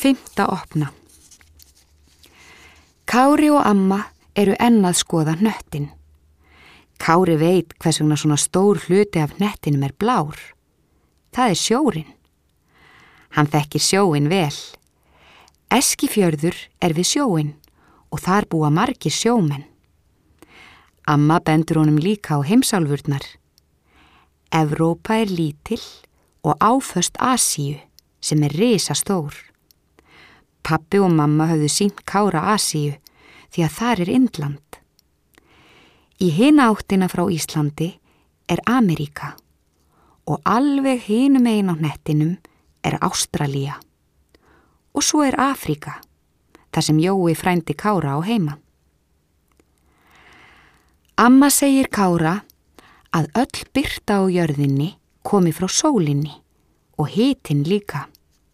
Fimmta opna. Kári og amma eru enn að skoða hnöttin. Kári veit hvers vegna svona stór hluti af hnettinum er blár. Það er sjórinn. Hann þekkir sjóinn vel. Eskifjörður er við sjóinn og þar búa margir sjómenn. Amma bendur honum líka á heimsálfurnar. Evrópa er lítil og áföst Asíu sem er risastór. Pabbi og mamma höfðu sýnt Kára Asíu því að þar er Indland. Í hina áttina frá Íslandi er Ameríka og alveg hinum megin á hnettinum er Ástralía. Og svo er Afríka, þar sem Jói frændi Kára á heima. Amma segir Kára að öll birta á jörðinni komi frá sólinni og hitinn líka.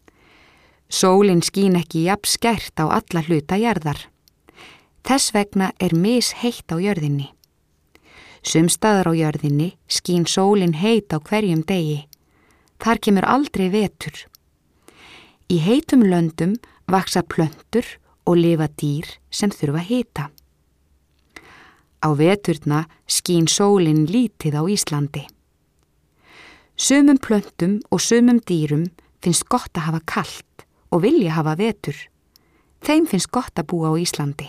Sólin skín ekki jafn skært á alla hluta jarðar. Þess vegna er misheitt á jörðinni. Sumstaðar á jörðinni skín sólin heit á hverjum degi. Þar kemur aldrei vetur. Í heitum löndum vaxa plöntur og lifa dýr sem þurfa hita. Á veturna skín sólin lítið á Íslandi. Sumum plöntum og sumum dýrum finnst gott að hafa kalt og vilja hafa vetur. Þeim finnst gott að búa á Íslandi.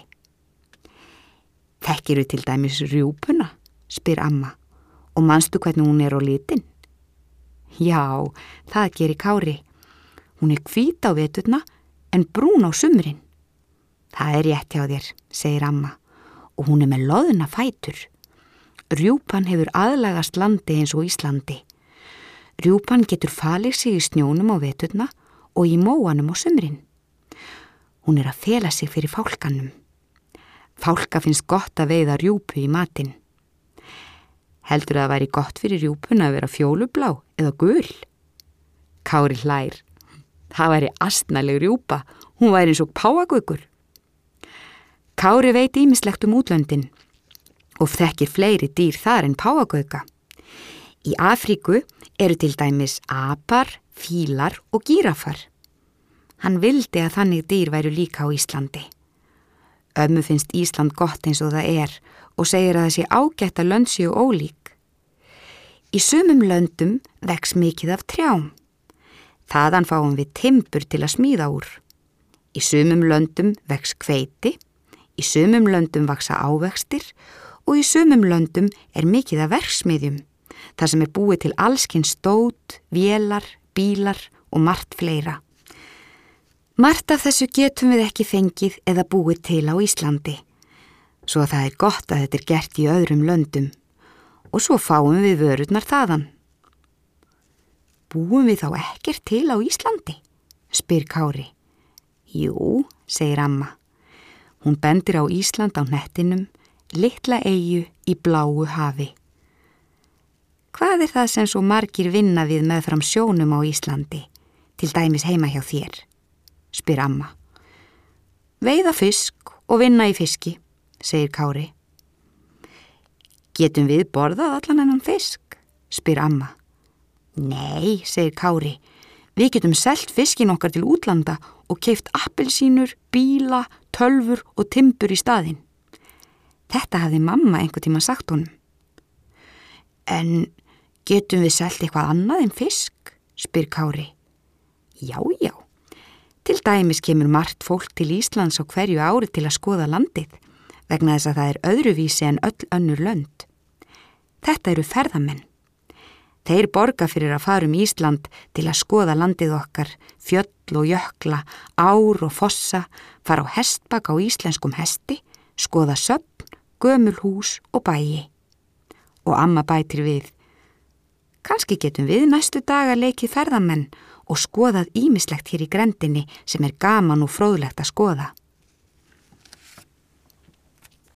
Þekkirðu til dæmis rjúpuna, spyr amma, og manstu hvernig hún er á litin? Já, það gerir Kári. Hún er hvít á veturna en brún á sumrin. Það er rétt hjá þér, segir amma, og hún er með loðna fætur. Rjúpan hefur aðlagast landi eins og Íslandi. Rjúpan getur falið sig í snjónum á veturna og í móanum á sumrin. Hún er að fela sig fyrir fálkanum. Fálka finnst gott að veiða rjúpu í matinn. Heldur það væri gott fyrir rjúpuna að vera fjólublá eða gul? Kári hlær. Það væri astnaleg rjúpa, hún væri eins og páfagaukur. Kári veit ýmislegt útlöndin og þekkir fleiri dýr þar en páfagauka. Í Afríku eru til dæmis apar, fílar og gíraffar. Hann vildi að þannig dýr væru líka á Íslandi. Ömmu finnst Ísland gott eins og það er og segir að það sé ágætt að lönd séu ólík. Í sumum löndum vex mikið af trjám. Þaðan fáum við timbur til að smíða úr. Í sumum löndum vex hveiti, í sumum löndum vaxa ávextir og í sumum löndum er mikið af verksmiðjum, þar sem er búið til allskyns stót, vélar, bílar og margt fleira. Margt af þessu getum við ekki fengið eða búið til á Íslandi, svo það er gott að þetta er gert í öðrum löndum og svo fáum við vörurnar þaðan. Búum við þá ekkert til á Íslandi? Spyr Kári. Jú, segir amma. Hún bendir á Ísland á hnettinum, litla eyju í bláu hafi. Hvað er það sem svo margir vinna við meðfram sjónum á Íslandi, til dæmis heima hjá þér? Spyr amma. Veiða fisk og vinna í fiski, segir Kári. Getum við borðað allan þennan fisk? Spyr amma. Nei, segir Kári. Við getum selt fiskinn okkar til útlanda og keypt appelsínur, bíla, tölvur og timbur í staðinn. Þetta hafði mamma einhvern tíma sagt honum. En getum við selt eitthvað annað en fisk? Spyr Kári. Já. Til dæmis kemur margt fólk til Íslands á hverju ári til að skoða landið, vegna þess að það er öðruvísi en öll önnur lönd. Þetta eru ferðamenn. Þeir borga fyrir að fara Ísland til að skoða landið okkar, fjöll og jökla, ár og fossa, fara á hestbak á íslenskum hesti, skoða söfn, gömul hús og bæi. Og amma bætir við. Kannski getum við næstu daga leikið ferðamenn og skoðað ýmislegt hér í grendinni sem er gaman og fróðlegt að skoða.